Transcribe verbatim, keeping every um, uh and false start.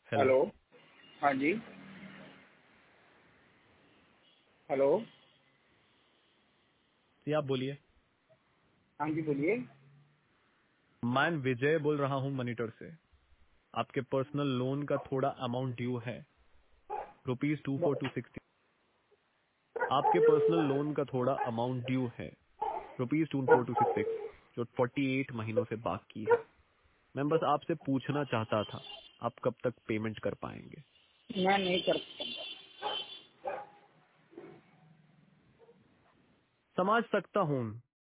Hello. Hello. हाँ जी। Hello. जी आप बोलिए। हाँ जी बोलिए। मैं विजय बोल रहा हूँ मॉनिटर से। आपके पर्सनल लोन का थोड़ा अमाउंट ड्यू है, rupees two four two sixty. आपके पर्सनल लोन का थोड़ा अमाउंट ड्यू है, rupees two four two six six, जो फोर्टी एट महीनों से बाकी है। मैं बस आपसे पूछना चाहता था, आप कब तक पेमेंट कर पाएंगे? मैं नहीं कर सकता। समझ सकता हूँ,